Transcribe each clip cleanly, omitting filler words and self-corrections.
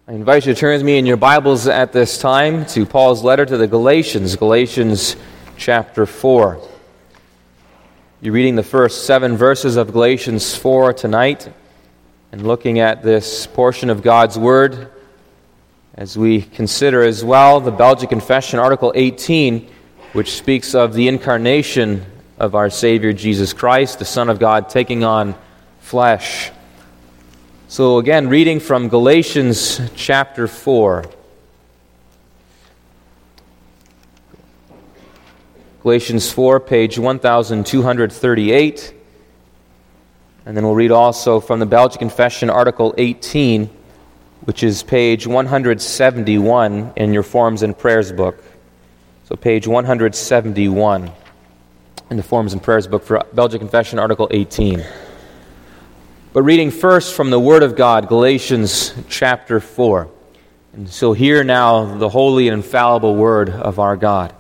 I invite you to turn with me in your Bibles at this time to Paul's letter to the Galatians, Galatians chapter 4. You're reading the first 7 verses of Galatians 4 tonight and looking at this portion of God's Word as we consider as well the Belgic Confession, Article 18, which speaks of the incarnation of our Savior Jesus Christ, the Son of God taking on flesh. So again, reading from Galatians chapter 4. Galatians 4, page 1238. And then we'll read also from the Belgic Confession, Article 18, which is page 171 in your Forms and Prayers book. So page 171 in the Forms and Prayers book for Belgic Confession, Article 18. But reading first from the Word of God, Galatians chapter 4. And so hear now the holy and infallible Word of our God.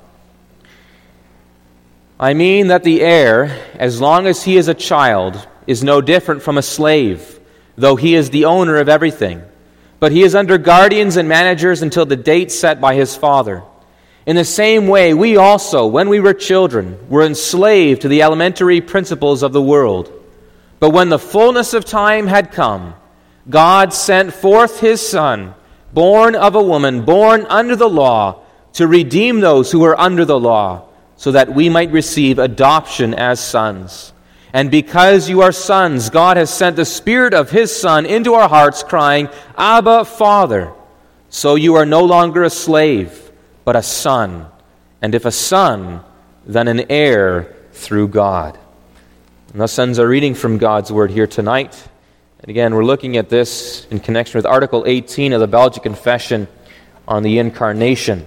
I mean that the heir, as long as he is a child, is no different from a slave, though he is the owner of everything. But he is under guardians and managers until the date set by his father. In the same way, we also, when we were children, were enslaved to the elementary principles of the world. But when the fullness of time had come, God sent forth His Son, born of a woman, born under the law, to redeem those who were under the law, so that we might receive adoption as sons. And because you are sons, God has sent the Spirit of His Son into our hearts, crying, Abba, Father. So you are no longer a slave, but a son. And if a son, then an heir through God. And thus ends our reading from God's Word here tonight. And again, we're looking at this in connection with Article 18 of the Belgic Confession on the Incarnation.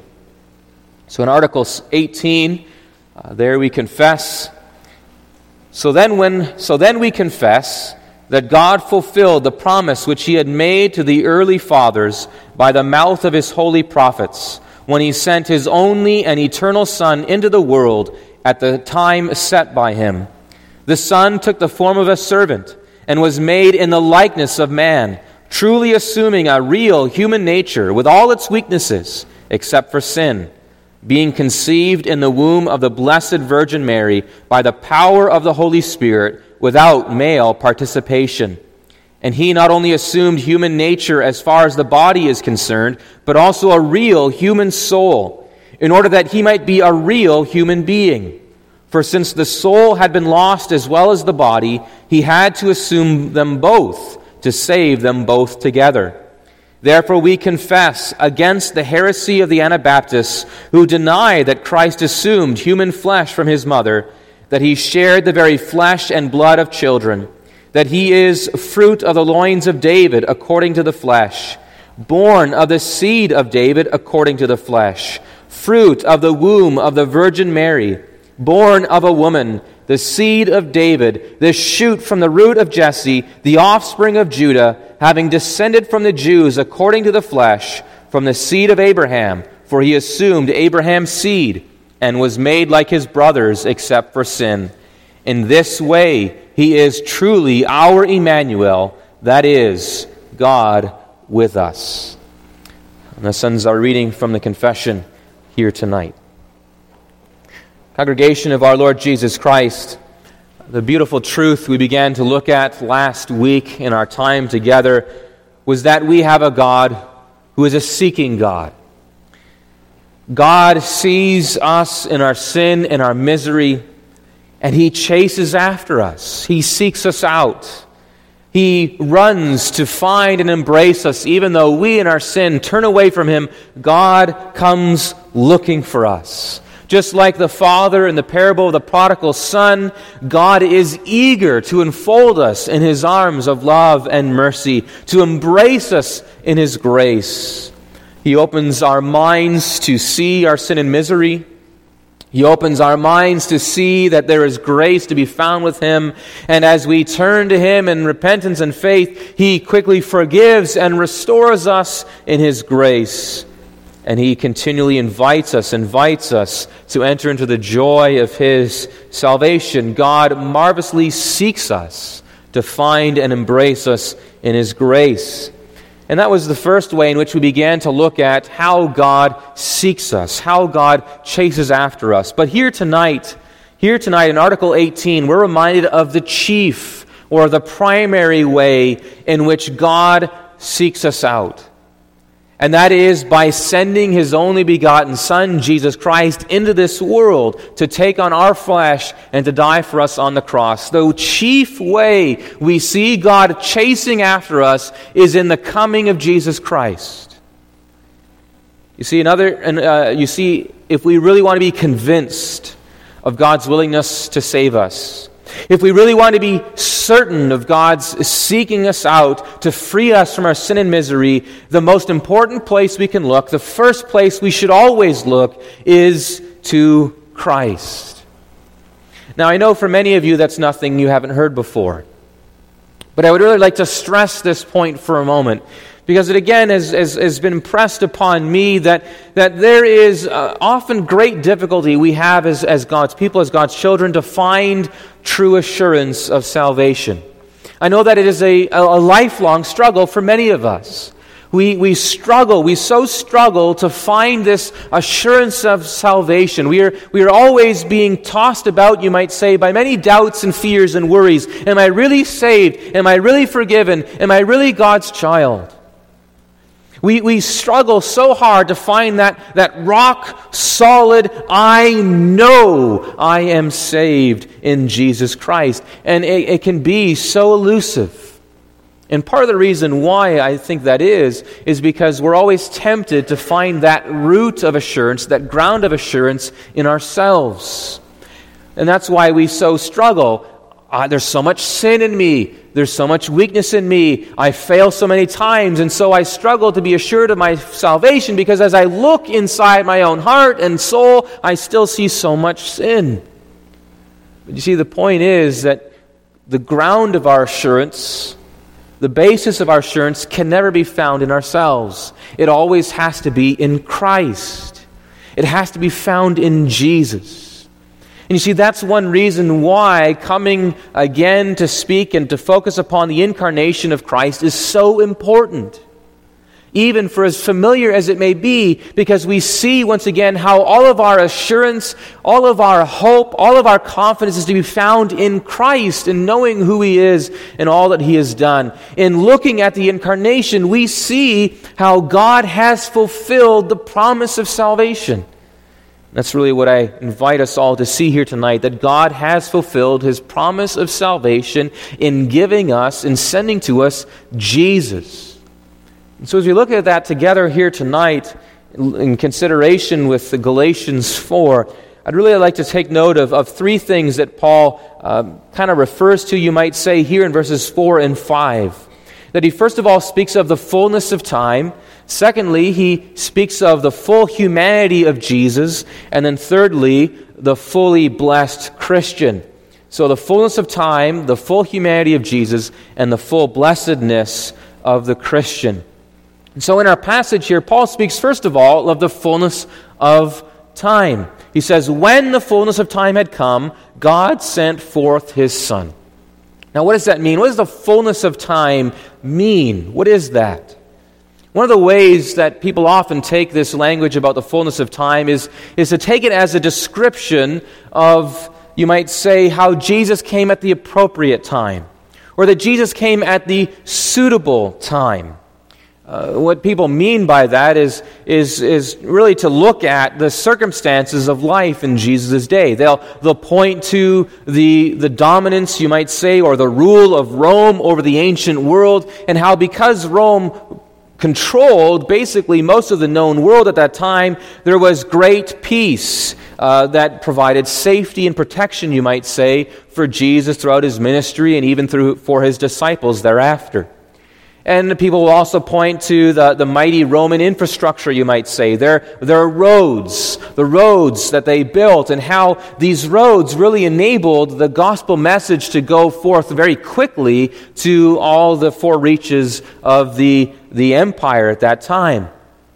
So in Article 18, there we confess. So then we confess that God fulfilled the promise which He had made to the early fathers by the mouth of His holy prophets, when He sent His only and eternal Son into the world at the time set by Him. The Son took the form of a servant and was made in the likeness of man, truly assuming a real human nature with all its weaknesses, except for sin, being conceived in the womb of the Blessed Virgin Mary by the power of the Holy Spirit without male participation. And He not only assumed human nature as far as the body is concerned, but also a real human soul, in order that He might be a real human being. For since the soul had been lost as well as the body, He had to assume them both to save them both together. Therefore we confess against the heresy of the Anabaptists, who deny that Christ assumed human flesh from His mother, that He shared the very flesh and blood of children, that He is fruit of the loins of David according to the flesh, born of the seed of David according to the flesh, fruit of the womb of the Virgin Mary, born of a woman, the seed of David, the shoot from the root of Jesse, the offspring of Judah, having descended from the Jews according to the flesh, from the seed of Abraham, for He assumed Abraham's seed, and was made like his brothers except for sin. In this way He is truly our Emmanuel, that is, God with us. And this ends our reading from the confession here tonight. Congregation of our Lord Jesus Christ, the beautiful truth we began to look at last week in our time together was that we have a God who is a seeking God. God sees us in our sin and our misery, and He chases after us. He seeks us out. He runs to find and embrace us. Even though we in our sin turn away from Him, God comes looking for us. Just like the father in the parable of the prodigal son, God is eager to enfold us in His arms of love and mercy, to embrace us in His grace. He opens our minds to see our sin and misery. He opens our minds to see that there is grace to be found with Him. And as we turn to Him in repentance and faith, He quickly forgives and restores us in His grace. And He continually invites us to enter into the joy of His salvation. God marvelously seeks us to find and embrace us in His grace. And that was the first way in which we began to look at how God seeks us, how God chases after us. But here tonight in Article 18, we're reminded of the chief or the primary way in which God seeks us out. And that is by sending His only begotten Son, Jesus Christ, into this world to take on our flesh and to die for us on the cross. The chief way we see God chasing after us is in the coming of Jesus Christ. You see, if we really want to be convinced of God's willingness to save us, if we really want to be certain of God's seeking us out to free us from our sin and misery, the most important place we can look, the first place we should always look, is to Christ. Now, I know for many of you that's nothing you haven't heard before, but I would really like to stress this point for a moment, because it again has been impressed upon me that there is often great difficulty we have as God's people, as God's children, to find true assurance of salvation. I know that it is a lifelong struggle for many of us. We so struggle to find this assurance of salvation. We are always being tossed about, you might say, by many doubts and fears and worries. Am I really saved? Am I really forgiven? Am I really God's child? We struggle so hard to find that rock solid, I know I am saved in Jesus Christ. And it can be so elusive. And part of the reason why I think that is because we're always tempted to find that root of assurance, that ground of assurance in ourselves. And that's why we so struggle. There's so much sin in me. There's so much weakness in me. I fail so many times, and so I struggle to be assured of my salvation, because as I look inside my own heart and soul, I still see so much sin. But you see, the point is that the ground of our assurance, the basis of our assurance, can never be found in ourselves. It always has to be in Christ. It has to be found in Jesus. And you see, that's one reason why coming again to speak and to focus upon the incarnation of Christ is so important. Even for as familiar as it may be, because we see once again how all of our assurance, all of our hope, all of our confidence is to be found in Christ, in knowing who He is and all that He has done. In looking at the incarnation, we see how God has fulfilled the promise of salvation. That's really what I invite us all to see here tonight, that God has fulfilled His promise of salvation in giving us, in sending to us Jesus. And so as we look at that together here tonight, in consideration with the Galatians 4, I'd really like to take note of three things that Paul kind of refers to, you might say, here in verses 4 and 5. That he first of all speaks of the fullness of time. Secondly, he speaks of the full humanity of Jesus. And then thirdly, the fully blessed Christian. So the fullness of time, the full humanity of Jesus, and the full blessedness of the Christian. And so in our passage here, Paul speaks first of all of the fullness of time. He says, when the fullness of time had come, God sent forth His Son. Now what does that mean? What does the fullness of time mean? What is that? One of the ways that people often take this language about the fullness of time is to take it as a description of, you might say, how Jesus came at the appropriate time, or that Jesus came at the suitable time. What people mean by that is really to look at the circumstances of life in Jesus' day. They'll point to the dominance, you might say, or the rule of Rome over the ancient world, and how because Rome controlled basically most of the known world at that time, there was great peace that provided safety and protection, you might say, for Jesus throughout His ministry and even for His disciples thereafter. And people will also point to the mighty Roman infrastructure, you might say. Their roads, the roads that they built, and how these roads really enabled the gospel message to go forth very quickly to all the four reaches of the empire at that time.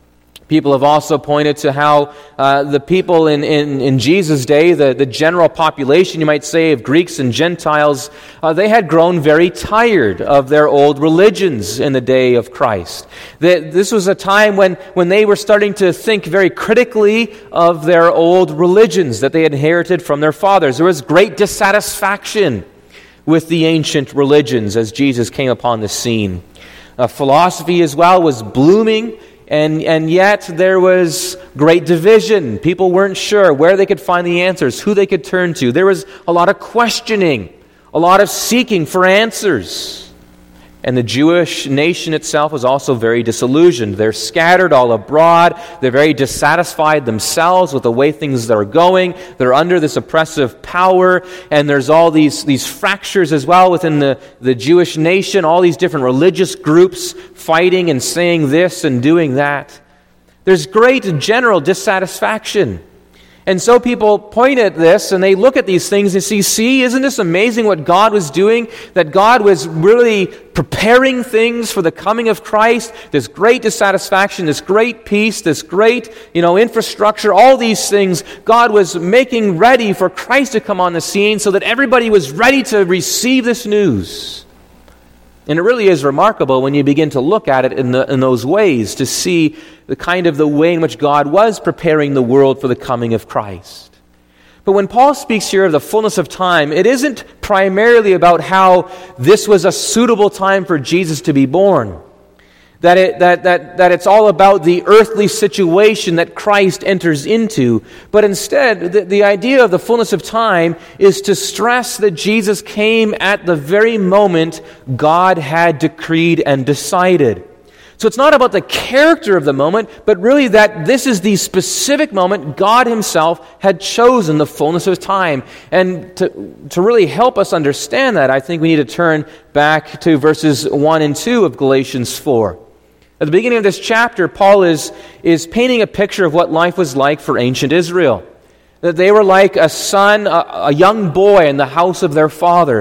People have also pointed to how the people in Jesus' day, the general population, you might say, of Greeks and Gentiles, they had grown very tired of their old religions in the day of Christ. This was a time when they were starting to think very critically of their old religions that they had inherited from their fathers. There was great dissatisfaction with the ancient religions as Jesus came upon the scene. Philosophy as well was blooming. And yet there was great division. People weren't sure where they could find the answers, who they could turn to. There was a lot of questioning, a lot of seeking for answers. And the Jewish nation itself was also very disillusioned. They're scattered all abroad. They're very dissatisfied themselves with the way things are going. They're under this oppressive power. And there's all these fractures as well within the Jewish nation, all these different religious groups fighting and saying this and doing that. There's great general dissatisfaction. And so people point at this and they look at these things and see, isn't this amazing what God was doing? That God was really preparing things for the coming of Christ, this great dissatisfaction, this great peace, this great, infrastructure, all these things. God was making ready for Christ to come on the scene so that everybody was ready to receive this news. And it really is remarkable when you begin to look at it in those ways, to see the way in which God was preparing the world for the coming of Christ. But when Paul speaks here of the fullness of time, it isn't primarily about how this was a suitable time for Jesus to be born. That it's all about the earthly situation that Christ enters into. But instead, the idea of the fullness of time is to stress that Jesus came at the very moment God had decreed and decided. So it's not about the character of the moment, but really that this is the specific moment God himself had chosen, the fullness of time. And to really help us understand that, I think we need to turn back to verses 1 and 2 of Galatians 4. At the beginning of this chapter, Paul is painting a picture of what life was like for ancient Israel. That they were like a son, a young boy in the house of their father.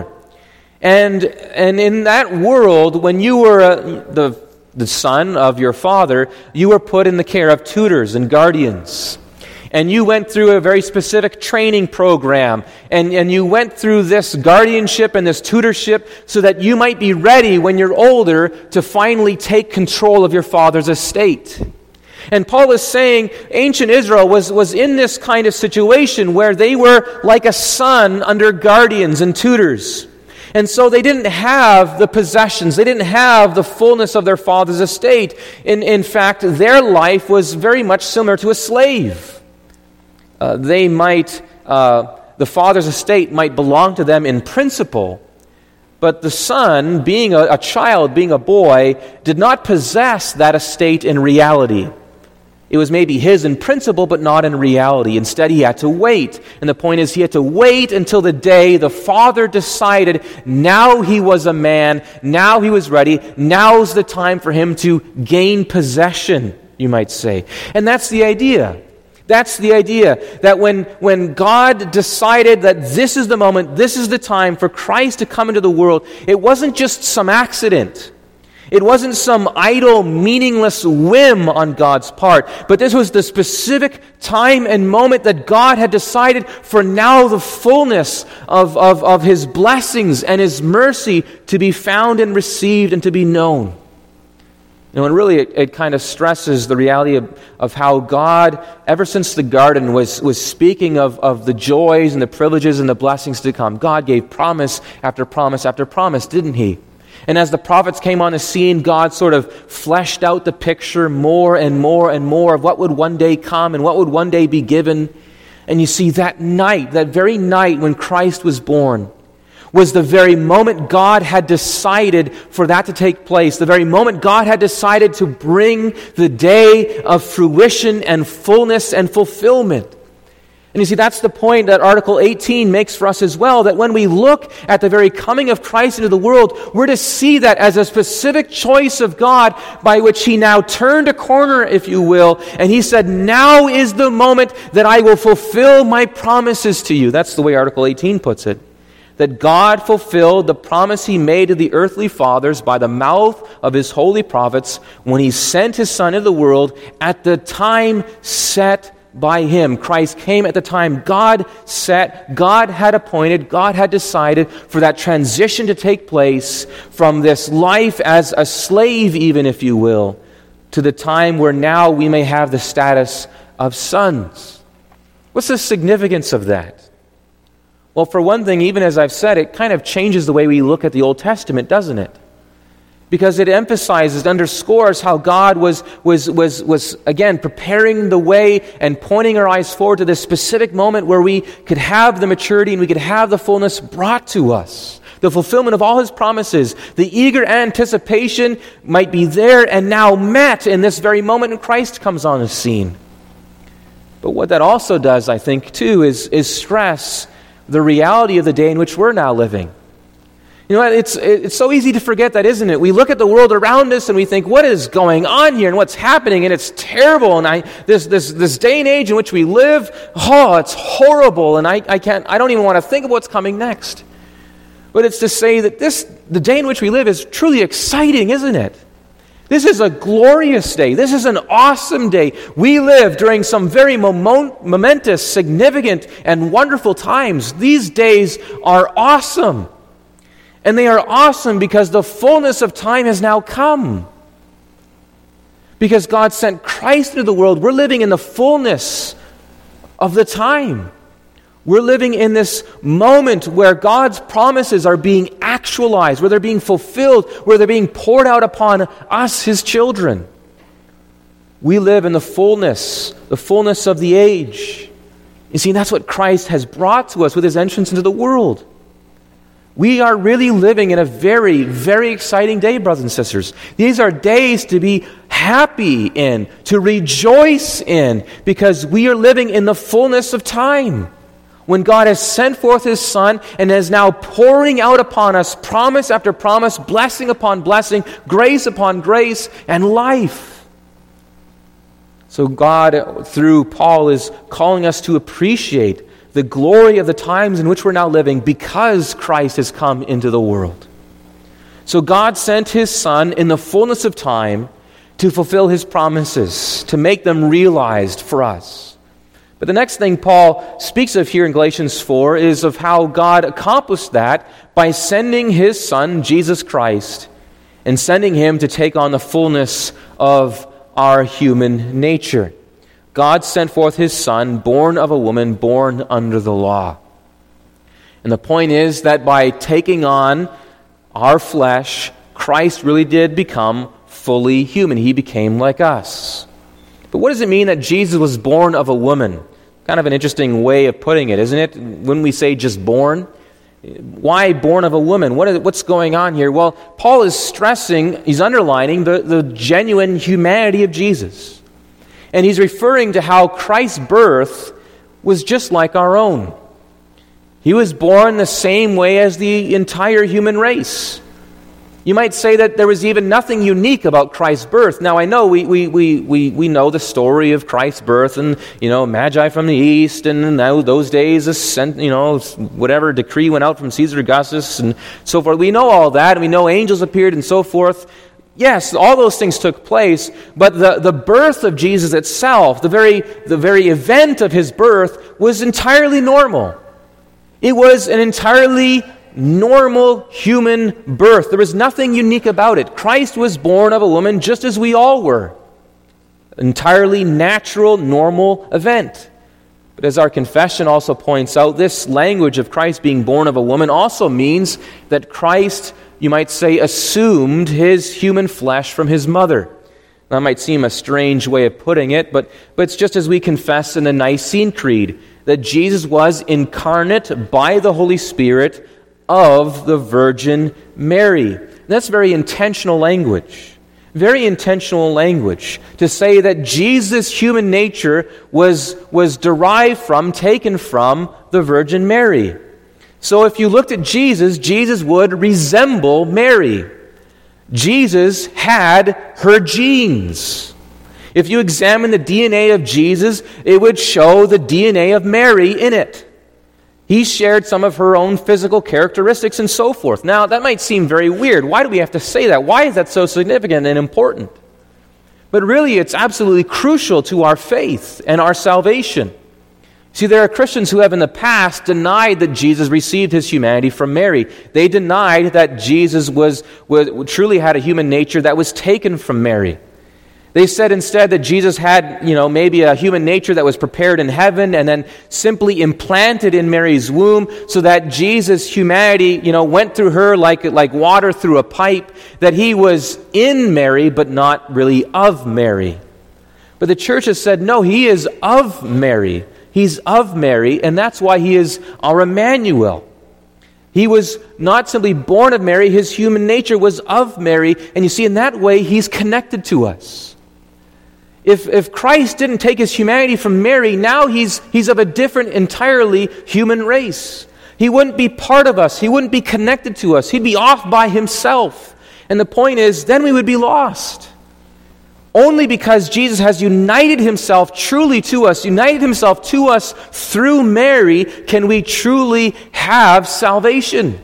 And in that world, when you were the son of your father, you were put in the care of tutors and guardians. And you went through a very specific training program. And you went through this guardianship and this tutorship so that you might be ready when you're older to finally take control of your father's estate. And Paul is saying ancient Israel was in this kind of situation where they were like a son under guardians and tutors. And so they didn't have the possessions. They didn't have the fullness of their father's estate. In fact, their life was very much similar to a slave. The father's estate might belong to them in principle, but the son, being a child, being a boy, did not possess that estate in reality. It was maybe his in principle, but not in reality. Instead, he had to wait. And the point is, he had to wait until the day the father decided now he was a man, now he was ready, now's the time for him to gain possession, you might say. And that's the idea. That's the idea, that when God decided that this is the moment, this is the time for Christ to come into the world, it wasn't just some accident. It wasn't some idle, meaningless whim on God's part, but this was the specific time and moment that God had decided for now the fullness of His blessings and His mercy to be found and received and to be known. And really it kind of stresses the reality of how God, ever since the garden, was speaking of the joys and the privileges and the blessings to come. God gave promise after promise after promise, didn't He? And as the prophets came on the scene, God sort of fleshed out the picture more and more and more of what would one day come and what would one day be given. And you see, that night, that very night when Christ was born, was the very moment God had decided for that to take place, the very moment God had decided to bring the day of fruition and fullness and fulfillment. And you see, that's the point that Article 18 makes for us as well, that when we look at the very coming of Christ into the world, we're to see that as a specific choice of God by which He now turned a corner, if you will, and He said, now is the moment that I will fulfill my promises to you. That's the way Article 18 puts it. that God fulfilled the promise he made to the earthly fathers by the mouth of his holy prophets when he sent his Son into the world at the time set by him. Christ came at the time God set, God had appointed, God had decided for that transition to take place from this life as a slave, even if you will, to the time where now we may have the status of sons. What's the significance of that? Well, for one thing, even as I've said, it kind of changes the way we look at the Old Testament, doesn't it? Because it emphasizes, underscores how God was again preparing the way and pointing our eyes forward to this specific moment where we could have the maturity and we could have the fullness brought to us. The fulfillment of all his promises, the eager anticipation might be there and now met in this very moment when Christ comes on the scene. But what that also does, I think, too, is stress the reality of the day in which we're now living. You know, it's so easy to forget that, isn't it? We look at the world around us and we think, what is going on here and what's happening? And it's terrible. And this day and age in which we live, it's horrible. And I don't even want to think of what's coming next. But it's to say that the day in which we live is truly exciting, isn't it? This is a glorious day. This is an awesome day. We live during some very momentous, significant, and wonderful times. These days are awesome. And they are awesome because the fullness of time has now come. Because God sent Christ into the world, we're living in the fullness of the time. We're living in this moment where God's promises are being actualized, where they're being fulfilled, where they're being poured out upon us, his children. We live in the fullness of the age. You see, that's what Christ has brought to us with his entrance into the world. We are really living in a very, very exciting day, brothers and sisters. These are days to be happy in, to rejoice in, because we are living in the fullness of time. When God has sent forth his Son and is now pouring out upon us promise after promise, blessing upon blessing, grace upon grace, and life. So God, through Paul, is calling us to appreciate the glory of the times in which we're now living because Christ has come into the world. So God sent his Son in the fullness of time to fulfill his promises, to make them realized for us. But the next thing Paul speaks of here in Galatians 4 is of how God accomplished that by sending his Son, Jesus Christ, and sending him to take on the fullness of our human nature. God sent forth his Son, born of a woman, born under the law. And the point is that by taking on our flesh, Christ really did become fully human. He became like us. But what does it mean that Jesus was born of a woman? Kind of an interesting way of putting it, isn't it? When we say just born, why born of a woman? What's going on here? Well, Paul is stressing, he's underlining the genuine humanity of Jesus. And he's referring to how Christ's birth was just like our own. He was born the same way as the entire human race. You might say that there was even nothing unique about Christ's birth. Now, I know we know the story of Christ's birth and, Magi from the east, and now those days, whatever decree went out from Caesar Augustus and so forth. We know all that, and we know angels appeared and so forth. Yes, all those things took place, but the birth of Jesus itself, the very event of his birth, was entirely normal. It was an entirely normal human birth. There was nothing unique about it. Christ was born of a woman just as we all were. Entirely natural, normal event. But as our confession also points out, this language of Christ being born of a woman also means that Christ, you might say, assumed his human flesh from his mother. That might seem a strange way of putting it, but it's just as we confess in the Nicene Creed, that Jesus was incarnate by the Holy Spirit of the Virgin Mary. That's very intentional language. Very intentional language to say that Jesus' human nature was derived from, taken from the Virgin Mary. So if you looked at Jesus, Jesus would resemble Mary. Jesus had her genes. If you examine the DNA of Jesus, it would show the DNA of Mary in it. He shared some of her own physical characteristics and so forth. Now, that might seem very weird. Why do we have to say that? Why is that so significant and important? But really, it's absolutely crucial to our faith and our salvation. See, there are Christians who have in the past denied that Jesus received his humanity from Mary. They denied that Jesus truly had a human nature that was taken from Mary. They said instead that Jesus had, maybe a human nature that was prepared in heaven and then simply implanted in Mary's womb so that Jesus' humanity, went through her like water through a pipe, that he was in Mary but not really of Mary. But the church has said, no, he is of Mary. He's of Mary, and that's why he is our Emmanuel. He was not simply born of Mary, his human nature was of Mary, and you see, in that way, he's connected to us. If Christ didn't take his humanity from Mary, now he's of a different, entirely human race. He wouldn't be part of us. He wouldn't be connected to us. He'd be off by himself. And the point is, then we would be lost. Only because Jesus has united himself truly to us, united himself to us through Mary, can we truly have salvation.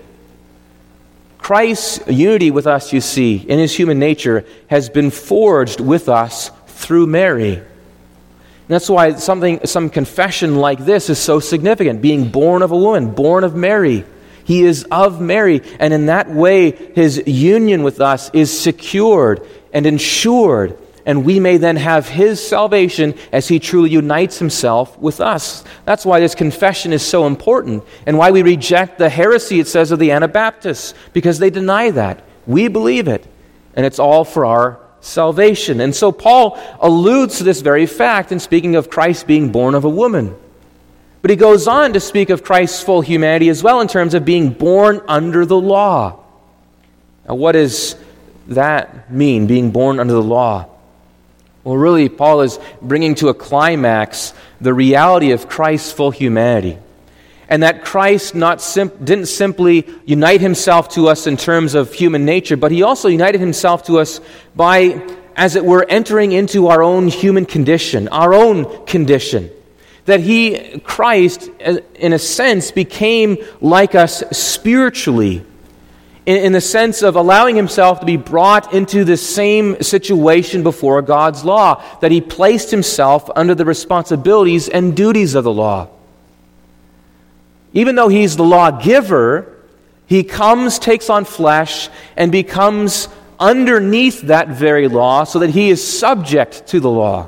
Christ's unity with us, you see, in his human nature, has been forged with us through Mary. And that's why some confession like this is so significant, being born of a woman, born of Mary. He is of Mary, and in that way, his union with us is secured and ensured, and we may then have his salvation as he truly unites himself with us. That's why this confession is so important, and why we reject the heresy, it says, of the Anabaptists, because they deny that. We believe it, and it's all for our salvation. And so Paul alludes to this very fact in speaking of Christ being born of a woman. But he goes on to speak of Christ's full humanity as well in terms of being born under the law. Now, what does that mean, being born under the law? Well, really, Paul is bringing to a climax the reality of Christ's full humanity. And that Christ didn't simply unite himself to us in terms of human nature, but he also united himself to us by, as it were, entering into our own human condition, our own condition. That Christ, in a sense, became like us spiritually, in the sense of allowing himself to be brought into the same situation before God's law, that he placed himself under the responsibilities and duties of the law. Even though he's the lawgiver, he comes, takes on flesh, and becomes underneath that very law so that he is subject to the law.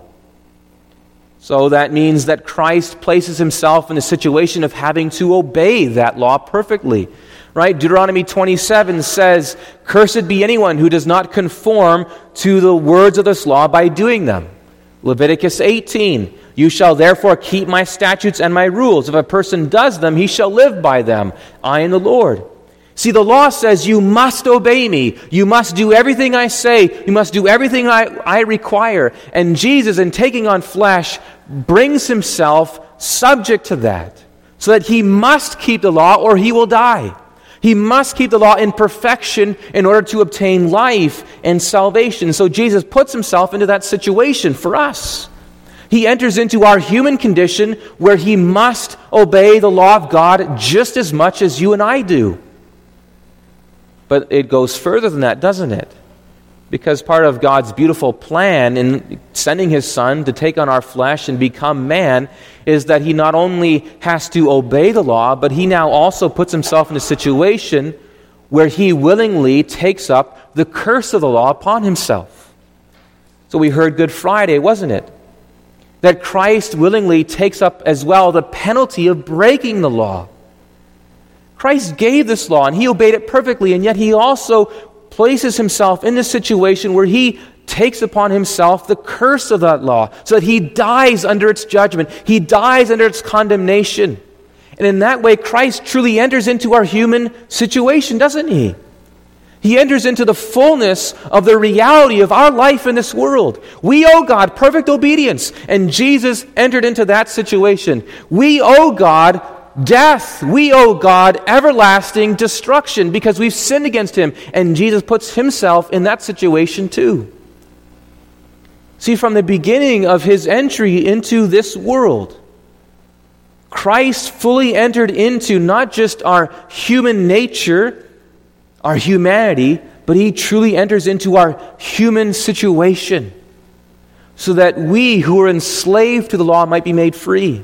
So that means that Christ places himself in the situation of having to obey that law perfectly. Right? Deuteronomy 27 says, "Cursed be anyone who does not conform to the words of this law by doing them." Leviticus 18, "You shall therefore keep my statutes and my rules. If a person does them, he shall live by them. I am the Lord." See, the law says you must obey me. You must do everything I say. You must do everything I require. And Jesus, in taking on flesh, brings himself subject to that, so that he must keep the law or he will die. He must keep the law in perfection in order to obtain life and salvation. So Jesus puts himself into that situation for us. He enters into our human condition where he must obey the law of God just as much as you and I do. But it goes further than that, doesn't it? Because part of God's beautiful plan in sending his Son to take on our flesh and become man is that he not only has to obey the law, but he now also puts himself in a situation where he willingly takes up the curse of the law upon himself. So we heard Good Friday, wasn't it? That Christ willingly takes up as well the penalty of breaking the law. Christ gave this law and he obeyed it perfectly, and yet he also places himself in this situation where he takes upon himself the curse of that law so that he dies under its judgment. He dies under its condemnation. And in that way, Christ truly enters into our human situation, doesn't he? He enters into the fullness of the reality of our life in this world. We owe God perfect obedience, and Jesus entered into that situation. We owe God death. We owe God everlasting destruction because we've sinned against him, and Jesus puts himself in that situation too. See, from the beginning of his entry into this world, Christ fully entered into not just our human nature, our humanity, but he truly enters into our human situation so that we who are enslaved to the law might be made free.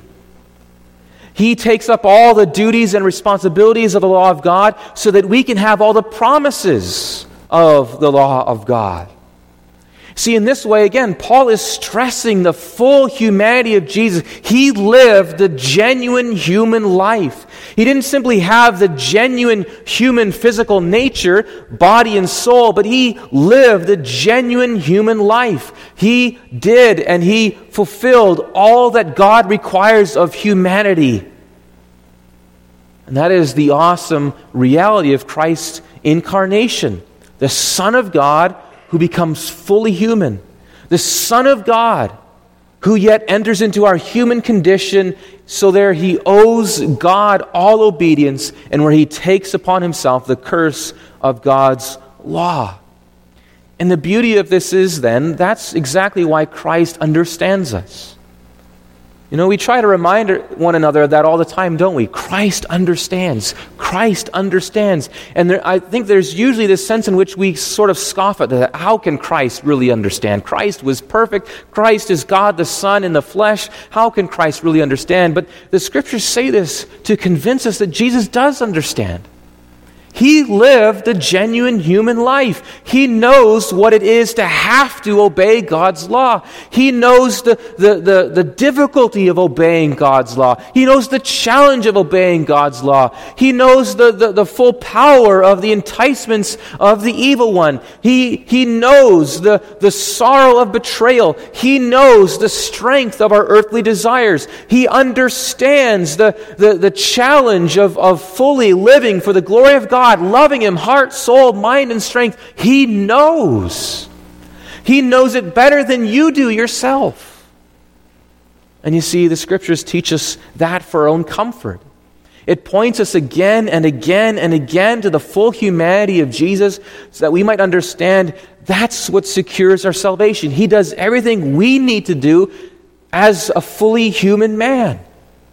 He takes up all the duties and responsibilities of the law of God so that we can have all the promises of the law of God. See, in this way, again, Paul is stressing the full humanity of Jesus. He lived the genuine human life. He didn't simply have the genuine human physical nature, body and soul, but he lived the genuine human life. He did and he fulfilled all that God requires of humanity. And that is the awesome reality of Christ's incarnation. The Son of God who becomes fully human. The Son of God who yet enters into our human condition, so there he owes God all obedience, and where he takes upon himself the curse of God's law. And the beauty of this is then, that's exactly why Christ understands us. You know, we try to remind one another of that all the time, don't we? Christ understands. Christ understands. And I think there's usually this sense in which we sort of scoff at that. How can Christ really understand? Christ was perfect. Christ is God the Son in the flesh. How can Christ really understand? But the Scriptures say this to convince us that Jesus does understand. He lived a genuine human life. He knows what it is to have to obey God's law. He knows the difficulty of obeying God's law. He knows the challenge of obeying God's law. He knows the full power of the enticements of the evil one. He knows the sorrow of betrayal. He knows the strength of our earthly desires. He understands the challenge of fully living for the glory of God, loving him, heart, soul, mind, and strength. He knows. He knows it better than you do yourself. And you see, the Scriptures teach us that for our own comfort. It points us again and again and again to the full humanity of Jesus so that we might understand that's what secures our salvation. He does everything we need to do as a fully human man.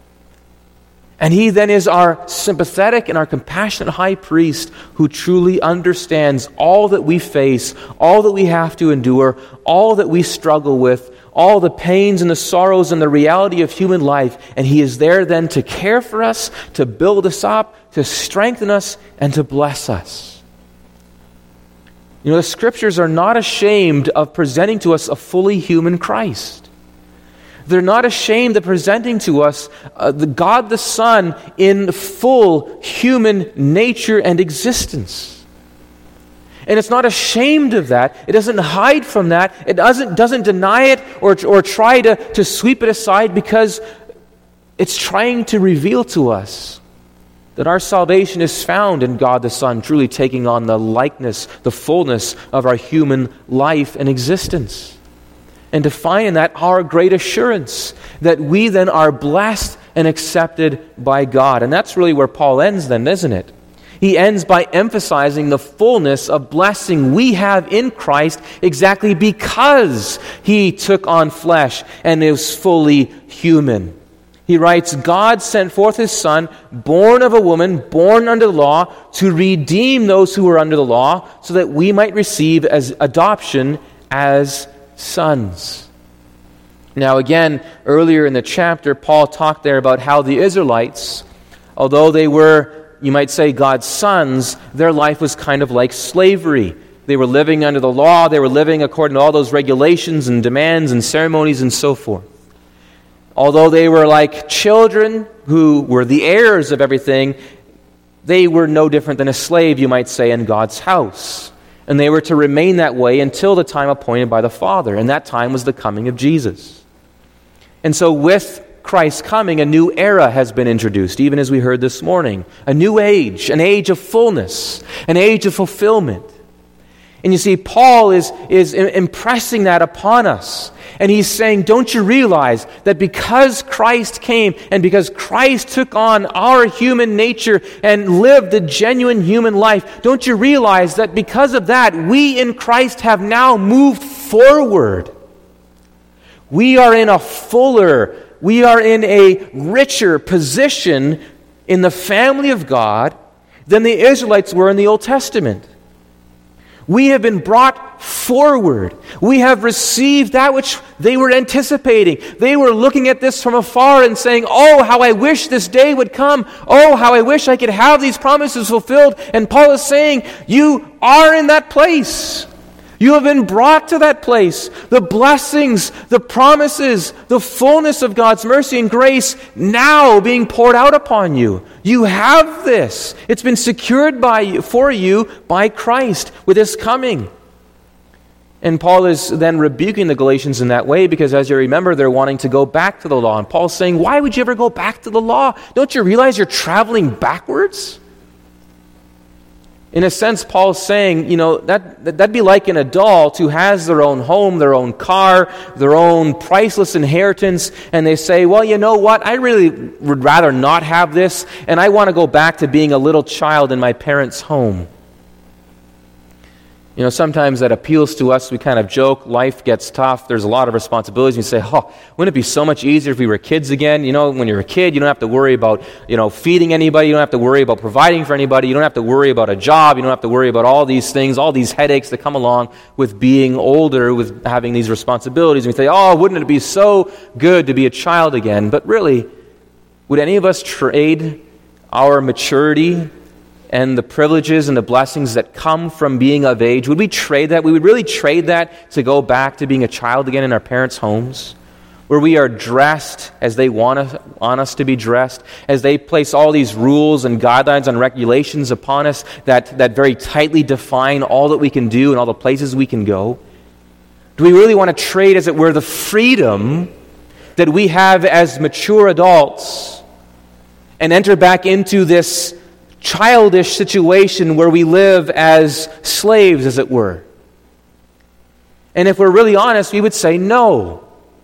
And he then is our sympathetic and our compassionate high priest who truly understands all that we face, all that we have to endure, all that we struggle with, all the pains and the sorrows and the reality of human life. And he is there then to care for us, to build us up, to strengthen us, and to bless us. You know, the Scriptures are not ashamed of presenting to us a fully human Christ. They're not ashamed of presenting to us the God the Son in full human nature and existence. And it's not ashamed of that. It doesn't hide from that. It doesn't deny it or try to sweep it aside, because it's trying to reveal to us that our salvation is found in God the Son, truly taking on the likeness, the fullness of our human life and existence. And to find in that our great assurance that we then are blessed and accepted by God. And that's really where Paul ends then, isn't it? He ends by emphasizing the fullness of blessing we have in Christ exactly because he took on flesh and is fully human. He writes, God sent forth his Son, born of a woman, born under the law, to redeem those who were under the law, so that we might receive as adoption as sons. Now again, earlier in the chapter, Paul talked there about how the Israelites, although they were, you might say, God's sons, their life was kind of like slavery. They were living under the law, they were living according to all those regulations and demands and ceremonies and so forth. Although they were like children who were the heirs of everything, they were no different than a slave, you might say, in God's house. And they were to remain that way until the time appointed by the Father. And that time was the coming of Jesus. And so with Christ's coming, a new era has been introduced, even as we heard this morning. A new age, an age of fullness, an age of fulfillment. And you see, Paul is impressing that upon us. And he's saying, don't you realize that because Christ came and because Christ took on our human nature and lived the genuine human life, don't you realize that because of that, we in Christ have now moved forward. We are in a fuller, we are in a richer position in the family of God than the Israelites were in the Old Testament. We have been brought forward. We have received that which they were anticipating. They were looking at this from afar and saying, "Oh, how I wish this day would come. Oh, how I wish I could have these promises fulfilled." And Paul is saying, you are in that place. You have been brought to that place. The blessings, the promises, the fullness of God's mercy and grace now being poured out upon you. You have this. It's been secured for you by Christ with His coming. And Paul is then rebuking the Galatians in that way because, as you remember, they're wanting to go back to the law. And Paul's saying, why would you ever go back to the law? Don't you realize you're traveling backwards? In a sense, Paul's saying, that'd be like an adult who has their own home, their own car, their own priceless inheritance, and they say, well, you know what, I really would rather not have this, and I want to go back to being a little child in my parents' home. Sometimes that appeals to us. We kind of joke, life gets tough, there's a lot of responsibilities. You say, wouldn't it be so much easier if we were kids again? When you're a kid, you don't have to worry about, feeding anybody. You don't have to worry about providing for anybody. You don't have to worry about a job. You don't have to worry about all these things, all these headaches that come along with being older, with having these responsibilities. And we say, wouldn't it be so good to be a child again? But really, would any of us trade our maturity and the privileges and the blessings that come from being of age? Would we trade that? We would really trade that to go back to being a child again in our parents' homes, where we are dressed as they want us to be dressed, as they place all these rules and guidelines and regulations upon us that very tightly define all that we can do and all the places we can go? Do we really want to trade, as it were, the freedom that we have as mature adults and enter back into this childish situation where we live as slaves, as it were? And if we're really honest, we would say no.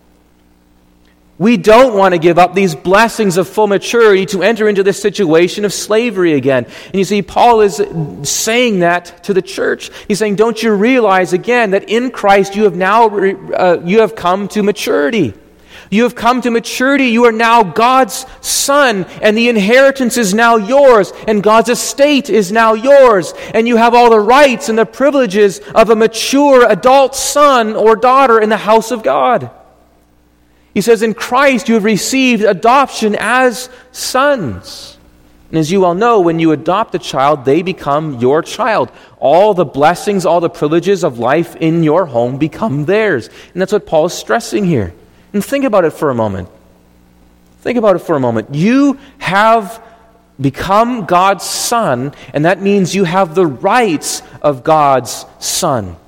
We don't want to give up these blessings of full maturity to enter into this situation of slavery again. And you see, Paul is saying that to the church. He's saying, don't you realize again that in Christ you have come to maturity? You have come to maturity. You are now God's son, and the inheritance is now yours, and God's estate is now yours, and you have all the rights and the privileges of a mature adult son or daughter in the house of God. He says, in Christ you have received adoption as sons. And as you all know, when you adopt a child, they become your child. All the blessings, all the privileges of life in your home become theirs. And that's what Paul is stressing here. And think about it for a moment. Think about it for a moment. You have become God's son, and that means you have the rights of God's son.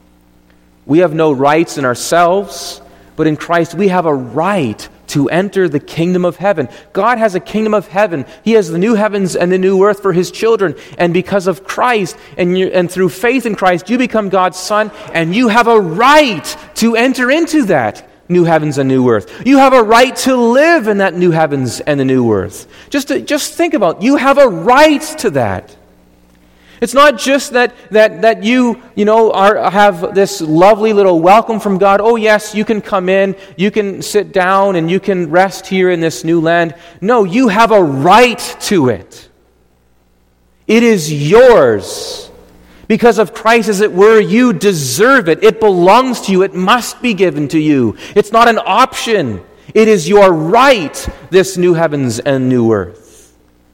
We have no rights in ourselves, but in Christ we have a right to enter the kingdom of heaven. God has a kingdom of heaven. He has the new heavens and the new earth for His children. And because of Christ and through faith in Christ, you become God's son, and you have a right to enter into that new heavens and new earth. You have a right to live in that new heavens and the new earth. Just think about it. You have a right to that. It's not just that you have this lovely little welcome from God. Oh yes, you can come in, you can sit down, and you can rest here in this new land. No, you have a right to it. It is yours. Because of Christ, as it were, you deserve it. It belongs to you. It must be given to you. It's not an option. It is your right, this new heavens and new earth.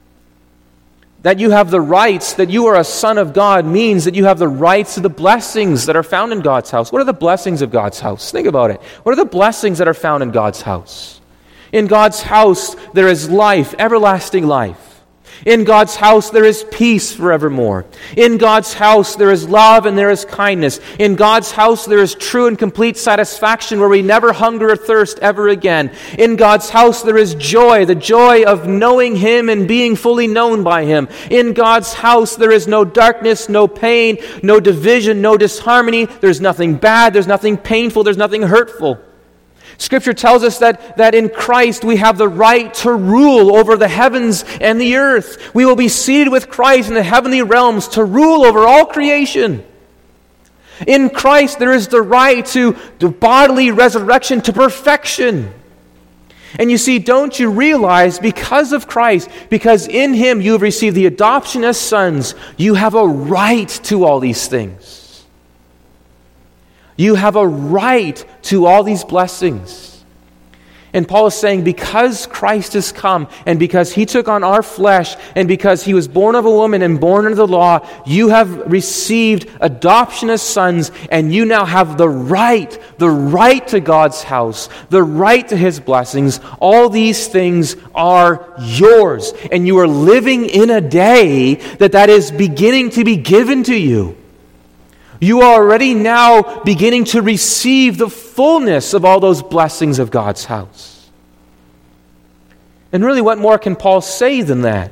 That you have the rights, that you are a son of God, means that you have the rights to the blessings that are found in God's house. What are the blessings of God's house? Think about it. What are the blessings that are found in God's house? In God's house, there is life, everlasting life. In God's house, there is peace forevermore. In God's house, there is love and there is kindness. In God's house, there is true and complete satisfaction where we never hunger or thirst ever again. In God's house, there is joy, the joy of knowing Him and being fully known by Him. In God's house, there is no darkness, no pain, no division, no disharmony. There's nothing bad, there's nothing painful, there's nothing hurtful. Scripture tells us that in Christ we have the right to rule over the heavens and the earth. We will be seated with Christ in the heavenly realms to rule over all creation. In Christ there is the right to bodily resurrection to perfection. And you see, don't you realize, because of Christ, because in Him you have received the adoption as sons, you have a right to all these things. You have a right to all these blessings. And Paul is saying, because Christ has come, and because He took on our flesh, and because He was born of a woman and born under the law, you have received adoption as sons, and you now have the right to God's house, the right to His blessings. All these things are yours, and you are living in a day that is beginning to be given to you. You are already now beginning to receive the fullness of all those blessings of God's house. And really, what more can Paul say than that?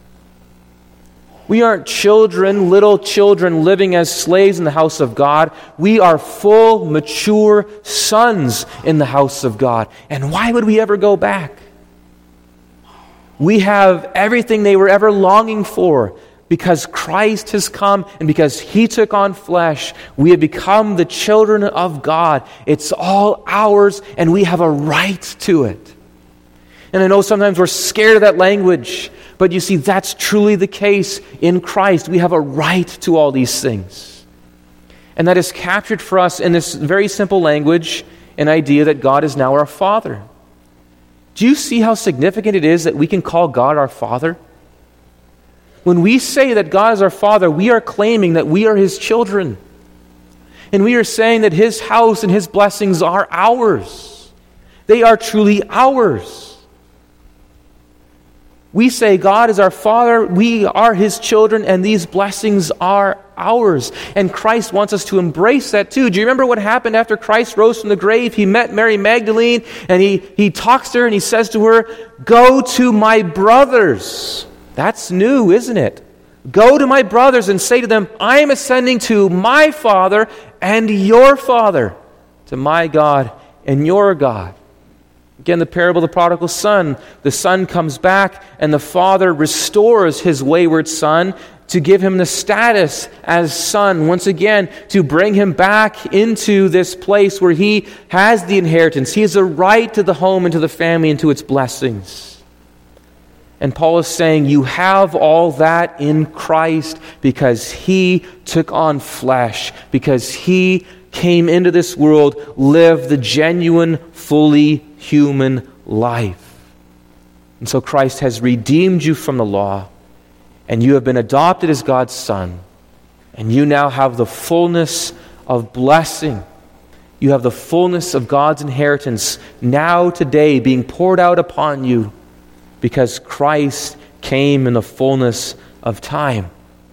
We aren't children, little children living as slaves in the house of God. We are full, mature sons in the house of God. And why would we ever go back? We have everything they were ever longing for. Because Christ has come and because He took on flesh, we have become the children of God. It's all ours and we have a right to it. And I know sometimes we're scared of that language, but you see, that's truly the case in Christ. We have a right to all these things. And that is captured for us in this very simple language, an idea that God is now our Father. Do you see how significant it is that we can call God our Father? When we say that God is our Father, we are claiming that we are His children. And we are saying that His house and His blessings are ours. They are truly ours. We say God is our Father, we are His children, and these blessings are ours. And Christ wants us to embrace that too. Do you remember what happened after Christ rose from the grave? He met Mary Magdalene, and he talks to her, and He says to her, "Go to my brothers." That's new, isn't it? Go to my brothers and say to them, I am ascending to my Father and your Father, to my God and your God. Again, the parable of the prodigal son. The son comes back and the father restores his wayward son to give him the status as son, once again, to bring him back into this place where he has the inheritance. He has a right to the home and to the family and to its blessings. And Paul is saying you have all that in Christ because He took on flesh, because He came into this world, lived the genuine, fully human life. And so Christ has redeemed you from the law, and you have been adopted as God's son, and you now have the fullness of blessing. You have the fullness of God's inheritance now today being poured out upon you, because Christ came in the fullness of time.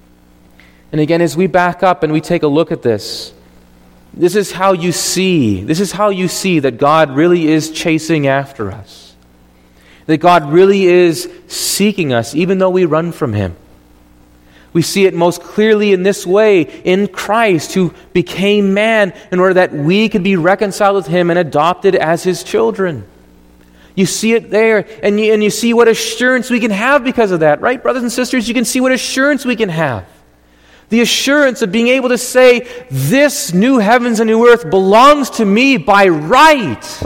And again, as we back up and we take a look at this is how you see that God really is chasing after us. That God really is seeking us, even though we run from Him. We see it most clearly in this way, in Christ, who became man in order that we could be reconciled with Him and adopted as His children. You see it there, and you see what assurance we can have because of that, right, brothers and sisters? You can see what assurance we can have. The assurance of being able to say, this new heavens and new earth belongs to me by right,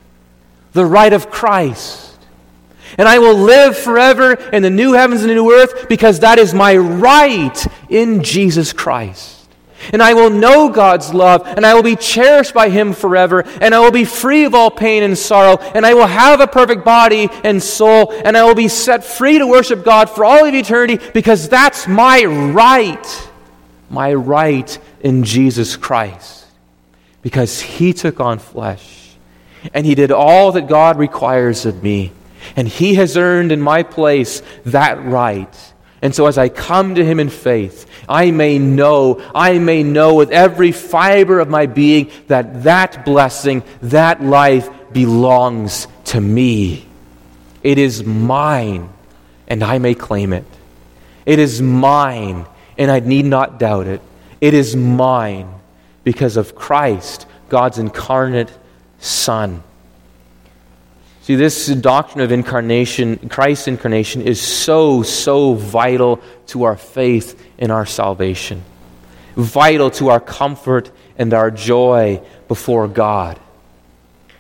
the right of Christ. And I will live forever in the new heavens and the new earth because that is my right in Jesus Christ. And I will know God's love, and I will be cherished by Him forever, and I will be free of all pain and sorrow, and I will have a perfect body and soul, and I will be set free to worship God for all of eternity because that's my right in Jesus Christ. Because He took on flesh, and He did all that God requires of me, and He has earned in my place that right. And so as I come to Him in faith, I may know with every fiber of my being that blessing, that life belongs to me. It is mine, and I may claim it. It is mine, and I need not doubt it. It is mine because of Christ, God's incarnate Son. See, this doctrine of incarnation, Christ's incarnation, is so vital to our faith in our salvation. Vital to our comfort and our joy before God.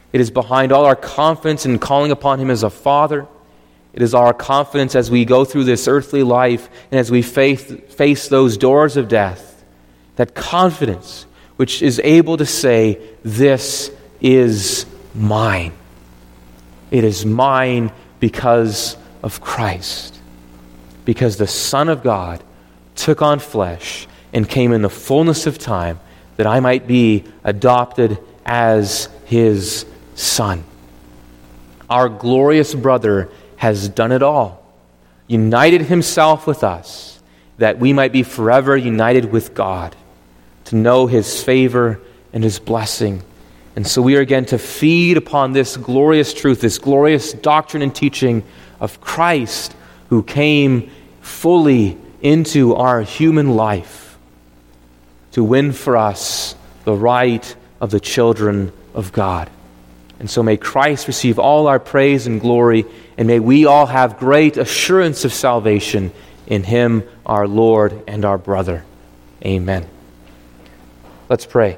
It is behind all our confidence in calling upon Him as a Father. It is our confidence as we go through this earthly life and as we face those doors of death. That confidence which is able to say, "This is mine." It is mine because of Christ. Because the Son of God took on flesh and came in the fullness of time that I might be adopted as His Son. Our glorious brother has done it all, united Himself with us, that we might be forever united with God, to know His favor and His blessing. And so we are again to feed upon this glorious truth, this glorious doctrine and teaching of Christ, who came fully into our human life to win for us the right of the children of God. And so may Christ receive all our praise and glory, and may we all have great assurance of salvation in Him, our Lord and our brother. Amen. Let's pray.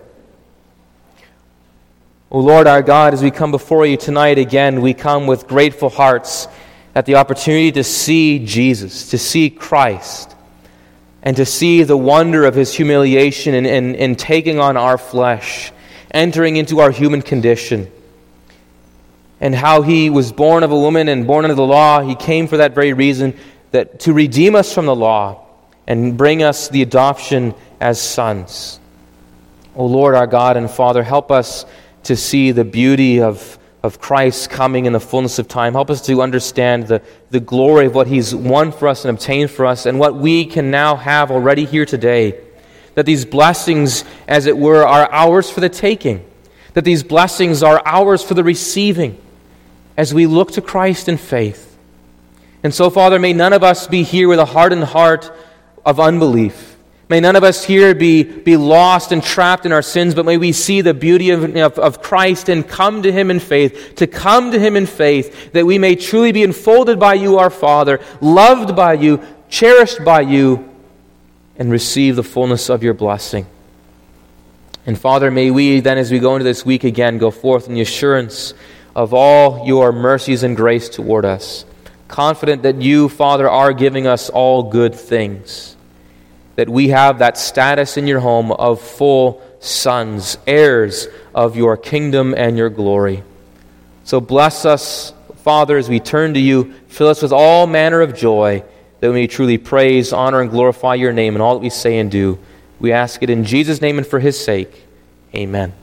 O Lord our God, as we come before You tonight again, we come with grateful hearts at the opportunity to see Jesus, to see Christ, and to see the wonder of His humiliation in taking on our flesh, entering into our human condition, and how He was born of a woman and born under the law. He came for that very reason, that to redeem us from the law and bring us the adoption as sons. O Lord our God and Father, help us to see the beauty of Christ coming in the fullness of time. Help us to understand the glory of what He's won for us and obtained for us, and what we can now have already here today. That these blessings, as it were, are ours for the taking. That these blessings are ours for the receiving as we look to Christ in faith. And so, Father, may none of us be here with a hardened heart of unbelief. May none of us here be lost and trapped in our sins, but may we see the beauty of Christ and come to Him in faith, to come to Him in faith, that we may truly be enfolded by You, our Father, loved by You, cherished by You, and receive the fullness of Your blessing. And Father, may we then, as we go into this week again, go forth in the assurance of all Your mercies and grace toward us, confident that You, Father, are giving us all good things, that we have that status in Your home of full sons, heirs of Your kingdom and Your glory. So bless us, Father, as we turn to You. Fill us with all manner of joy, that we may truly praise, honor, and glorify Your name in all that we say and do. We ask it in Jesus' name and for His sake. Amen.